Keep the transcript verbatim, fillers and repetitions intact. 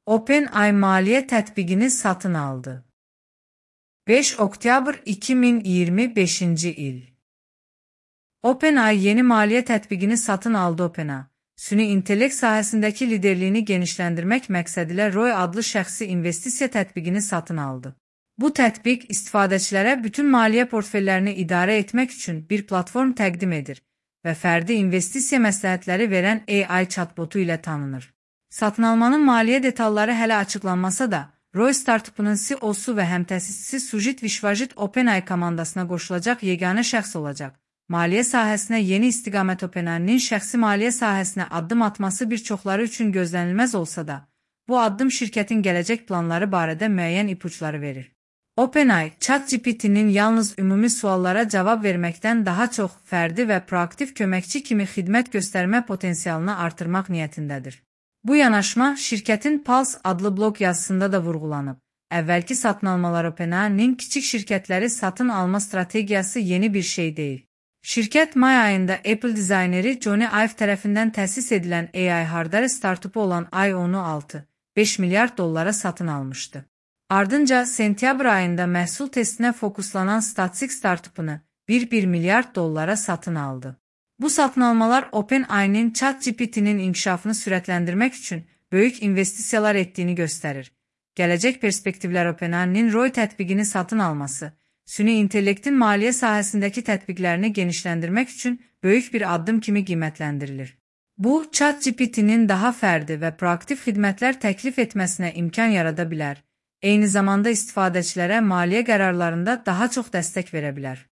OpenAI maliyyə tətbiqini satın aldı. beş oktyabr iki min iyirmi beşinci il. OpenAI yeni maliyyə tətbiqini satın aldı. OpenAI, süni intellekt sahəsindəki liderliyini genişləndirmək məqsədilə Roy adlı şəxsi investisiya tətbiqini satın aldı. Bu tətbiq istifadəçilərə bütün maliyyə portfellərini idarə etmək üçün bir platform təqdim edir və fərdi investisiya məsləhətləri verən A I chatbotu ilə tanınır. Satın almanın maliyyə detalları hələ açıqlanmasa da, Roy startupının C E O-su və həmtəsisçisi Sujit Vishwajit OpenAI komandasına qoşulacaq yeganə şəxs olacaq. Maliyyə sahəsinə yeni istiqamət OpenAI-nin şəxsi maliyyə sahəsinə addım atması bir çoxları üçün gözlənilməz olsa da, bu addım şirkətin gələcək planları barədə müəyyən ipuçları verir. OpenAI, ChatGPT-nin yalnız ümumi suallara cavab verməkdən daha çox fərdi və proaktiv köməkçi kimi xidmət göstərmə potensialını artırmaq niyyətindədir. Bu yanaşma, şirkətin Pulse adlı blog yazısında da vurğulanıb. Əvvəlki satın almalar OpenAI-nin kiçik şirkətləri satın alma strategiyası yeni bir şey deyil. Şirkət may ayında Apple dizayneri Johnny Ive tərəfindən təsis edilən A I hardware startupu olan I O N-u altı nöqtə beş milyard dollara satın almışdı. Ardınca sentyabr ayında məhsul testinə fokuslanan Statsig startupunu bir nöqtə bir milyard dollara satın aldı. Bu satın almalar OpenAI-nin ChatGPT-nin inkişafını sürətləndirmək üçün böyük investisiyalar etdiyini göstərir. Gələcək perspektivlər OpenAI-nin Roy tətbiqini satın alması, süni intellektin maliyyə sahəsindəki tətbiqlərini genişləndirmək üçün böyük bir addım kimi qiymətləndirilir. Bu, ChatGPT-nin daha fərdi və proaktiv xidmətlər təklif etməsinə imkan yarada bilər, eyni zamanda istifadəçilərə maliyyə qərarlarında daha çox dəstək verə bilər.